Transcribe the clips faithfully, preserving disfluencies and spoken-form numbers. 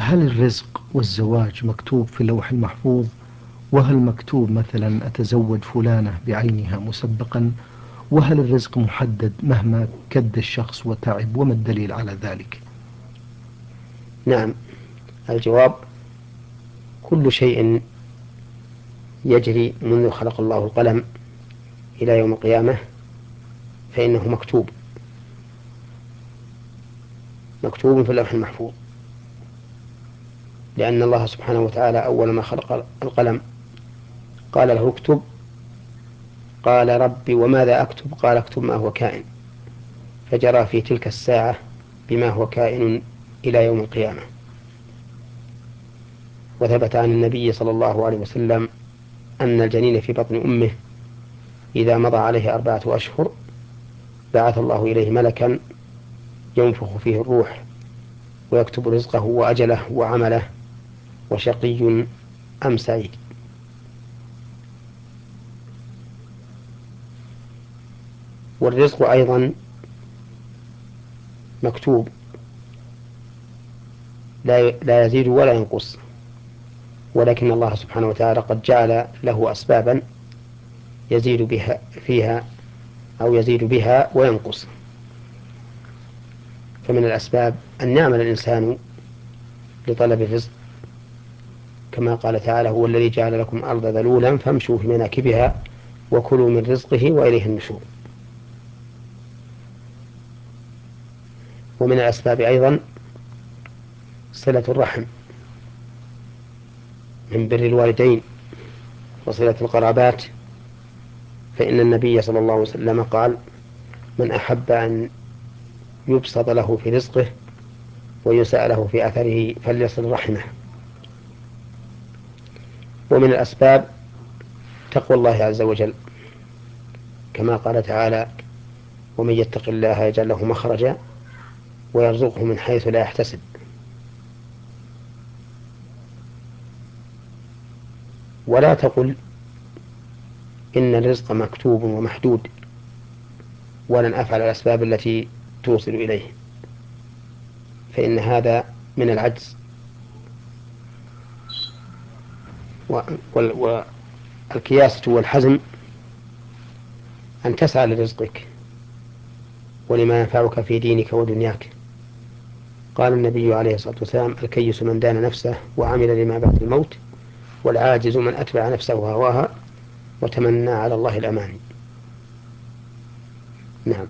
هل الرزق والزواج مكتوب في اللوح المحفوظ؟ وهل مكتوب مثلا أتزوج فلانة بعينها مسبقا؟ وهل الرزق محدد مهما كد الشخص وتعب؟ وما الدليل على ذلك؟ نعم، الجواب: كل شيء يجري منذ خلق الله القلم إلى يوم القيامة فإنه مكتوب مكتوب في اللوح المحفوظ، لأن الله سبحانه وتعالى أول ما خلق القلم قال له اكتب، قال ربي وماذا أكتب؟ قال اكتب ما هو كائن، فجرى في تلك الساعة بما هو كائن إلى يوم القيامة. وثبت عن النبي صلى الله عليه وسلم أن الجنين في بطن أمه إذا مضى عليه أربعة أشهر بعث الله إليه ملكا ينفخ فيه الروح ويكتب رزقه وأجله وعمله وشقي أم سعيد. والرزق أيضا مكتوب، لا لا يزيد ولا ينقص، ولكن الله سبحانه وتعالى قد جعل له أسبابا يزيد بها فيها أو يزيد بها وينقص. فمن الأسباب أن يعمل الإنسان لطلب الرزق، كما قال تعالى: هو الذي جعل لكم الأرض ذلولا فامشوا في مناكبها وكلوا من رزقه وإليه النشور. ومن الأسباب أيضا صلة الرحم من بر الوالدين وصلة القرابات، فإن النبي صلى الله عليه وسلم قال: من أحب أن يبسط له في رزقه ويسأل له في أثره فليصل رحمه. ومن الأسباب تقوى الله عز وجل، كما قال تعالى: ومن يتق الله يجعل له مخرجا ويرزقه من حيث لا يحتسب. ولا تقل إن الرزق مكتوب ومحدود ولن أفعل الأسباب التي توصل إليه، فإن هذا من العجز. والكياسة والحزم أن تسعى لرزقك ولما ينفعك في دينك ودنياك. قال النبي عليه الصلاة والسلام: الكيس من دان نفسه وعمل لما بعد الموت، والعاجز من أتبع نفسه هواها وتمنى على الله الأماني. نعم.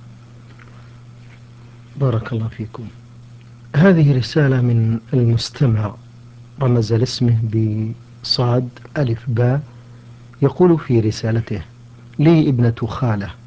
بارك الله فيكم. هذه رسالة من المستمع، رمز لاسمه بصاد ألف باء. يقول في رسالته: لي ابنة خالة